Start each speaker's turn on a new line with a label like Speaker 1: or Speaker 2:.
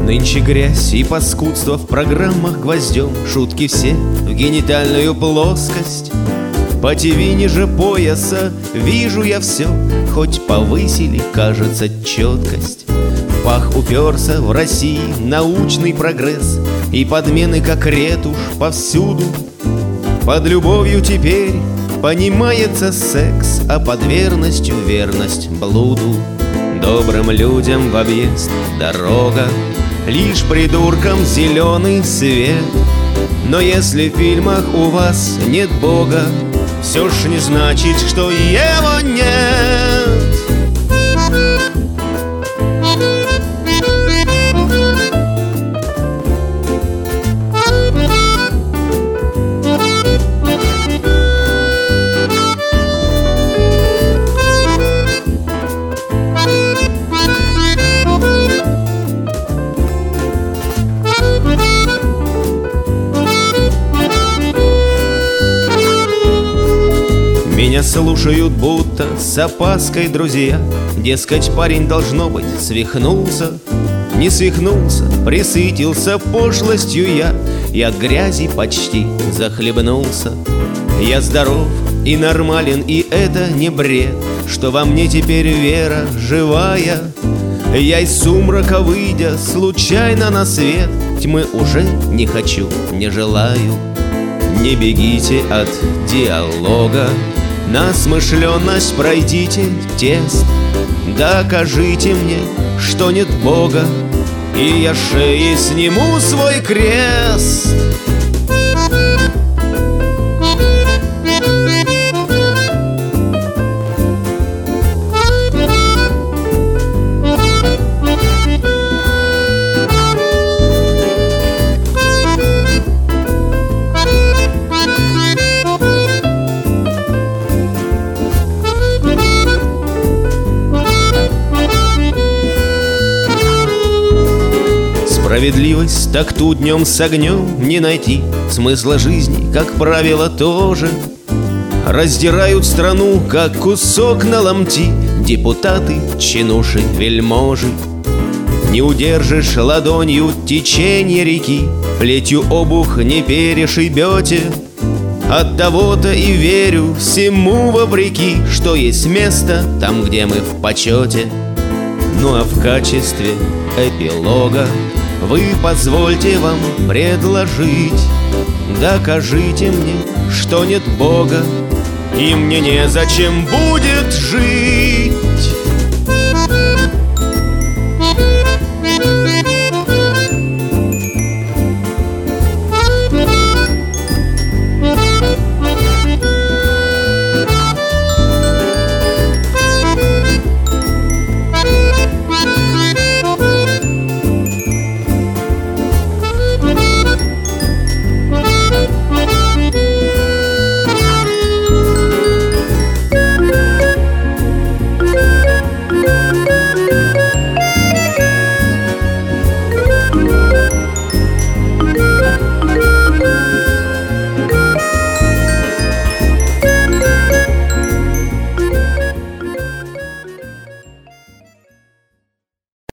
Speaker 1: Нынче грязь и паскудство в программах гвоздем, шутки все в генитальную плоскость. По ТВ ниже пояса вижу я все, хоть повысили, кажется, четкость. В пах уперся в России научный прогресс, и подмены как ретушь повсюду. Под любовью теперь понимается секс, а под верностью верность блуду. Добрым людям в объезд дорога, лишь придуркам зеленый свет. Но если в фильмах у вас нет Бога, все ж не значит, что его нет. Меня слушают будто с опаской друзья. Дескать, парень, должно быть, свихнулся. Не свихнулся, присытился пошлостью я, и от грязи почти захлебнулся. Я здоров и нормален, и это не бред, что во мне теперь вера живая. Я из сумрака выйдя случайно на свет, тьмы уже не хочу, не желаю. Не бегите от диалога, на смышленность пройдите тест. Докажите мне, что нет Бога, и я шеей сниму свой крест. Справедливость так ту днем с огнем не найти. Смысла жизни, как правило, тоже. Раздирают страну, как кусок на ломти, депутаты, чинуши, вельможи. Не удержишь ладонью течение реки, плетью обух не перешибете. От того-то и верю всему вопреки, что есть место там, где мы в почете. Ну а в качестве эпилога вы позвольте вам предложить: докажите мне, что нет Бога, и мне незачем будет жить.